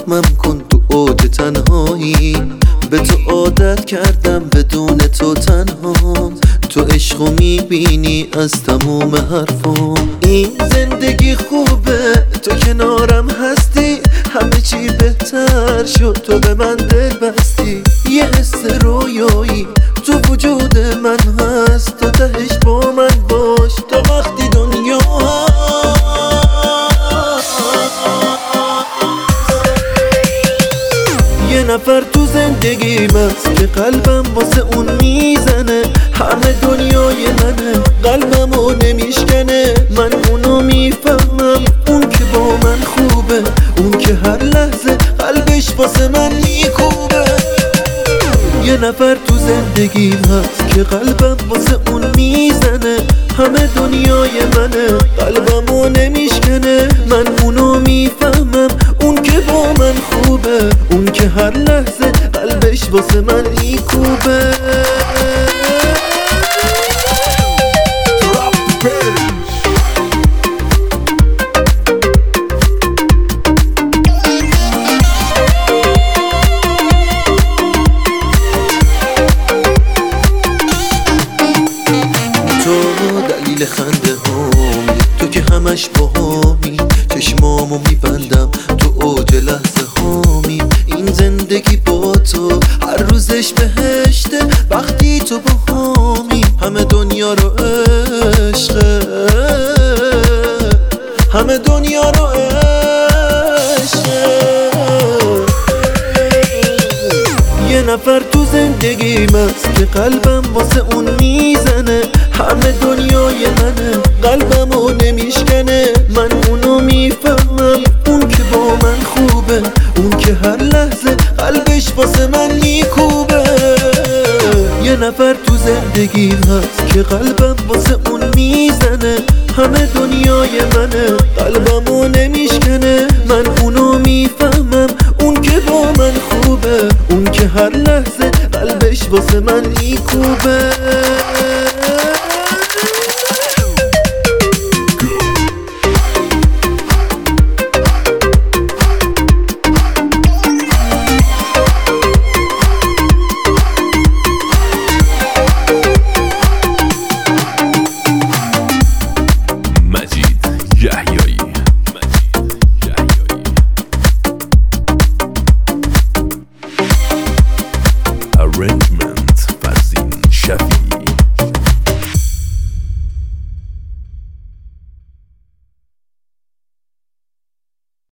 زخمم کن تو اوج تنهایی. به تو عادت کردم بدون تو تنها. تو عشقو میبینی از تموم حرفام. این زندگی خوبه تو کنارم هستی، همه چی بهتر شد تو به من دل بستی. یه حس رویایی تو وجود من هست، تو تهش با من باش تا وقتی دنیا یه نفر تو زندگیم هست که قلبم واسه اون میزنه. همه دنیای منه، قلبمو نمیشکنه. من اونو میفهمم، اون که با من خوبه، اون که هر لحظه قلبش واسه من میکوبه. یه نفر تو زندگیم هست که قلبم واسه اون میزنه. همه دنیای منه، قلبمو نمیشکنه. من اونو میفهمم، اون که با من خوبه، اون که هر لحظه قلبش واسه من میکوبه. دلیل خنده هامی، تو که همش باهامی. چشمامو میبندم تو اوج لحظه هامی. این زندگی با تو هر روزش بهشته وقتی تو باهامی. همه دنیا رو عشقه، همه دنیا رو عشقه. یه نفر تو زندگیم هست که قلبم واسه اون میزنه. همه دنیای منه، قلبمو نمیشکنه. من اونو میفهمم، اون که با من خوبه، اون که هر لحظه قلبش واسه من میکوبه. یه نفر تو زندگیم هست که قلبم واسه اون میزنه. همه دنیای منه، قلبمو نمیشکنه. من اونو میفهمم، اون که با من خوبه، اون که هر لحظه قلبش واسه من میکوبه.